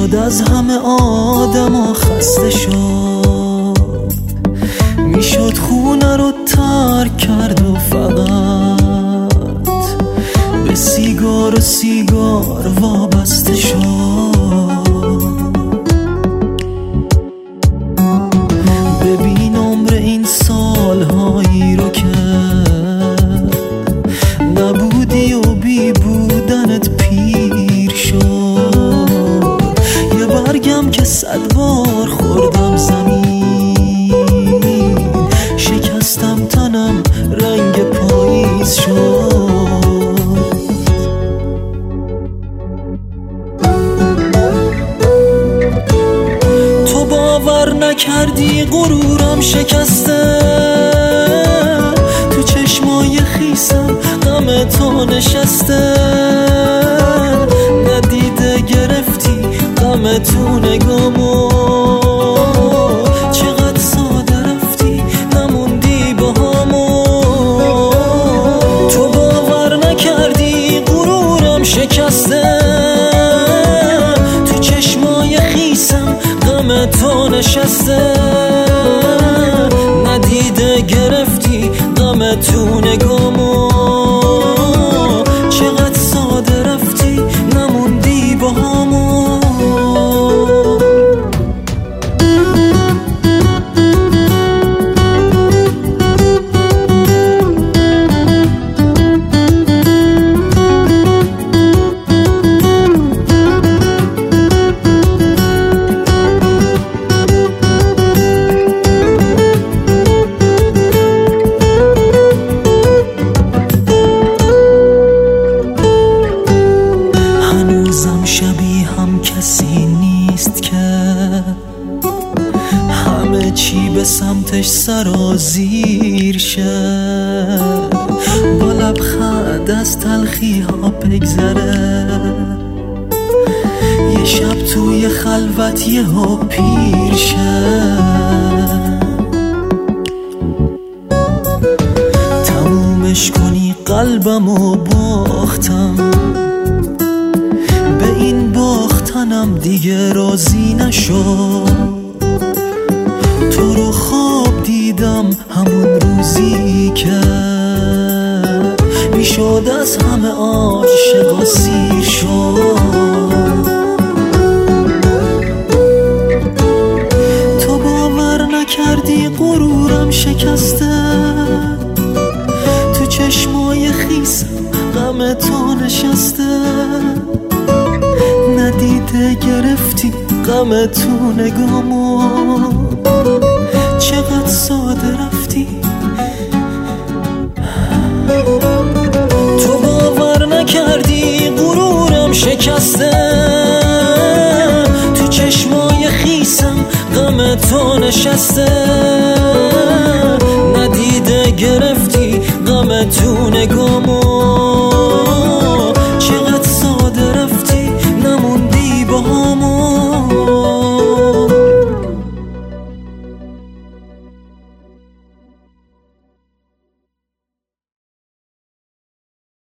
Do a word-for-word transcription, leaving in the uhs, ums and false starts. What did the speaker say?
میشد از همه آدم خسته شد، میشد خونه رو ترک کرد و فقط به سیگار و سیگار وابسته شد. ببین عمر این سالهایی رو که نبودی و بی بودنت پیر شد. یه برگم که صد بار خوردم زمین، شکستم تنم رنگ پاییز شد. تو باور نکردی غرورم شکسته، تو چشمای خیسم غم تو نشسته. ندیده گرفتی غم تو نگامو، چقدر ساده رفتی نموندی باهامو. تو باور نکردی غرورم شکسته، تو چشمای خیسم غم تو نشسته. ندیده گرفتی غم تو نگامو، چقدر ساده رفتی نموندی باهامو. کسی نیست که همه چی به سمتش سرازیر شه، با لبخند از تلخی ها بگذره. یه شب توی خلوت یه ها پیر شه، تمومش کنی قلبمو باختم. به این باختنم دیگه راضی نشد. تو رو خواب دیدم همون روزی که میشد از همه عاشقا سیر شد. تو باور نکردی غرورم شکسته، تو چشمای خیسم غم تو نشسته. ندیده گرفتی غم تو نگامو، چقدر ساده رفتی. تو باور نکردی غرورم شکسته، تو چشمای خیسم غم تو نشسته. ندیده گرفتی غم تو نگامو،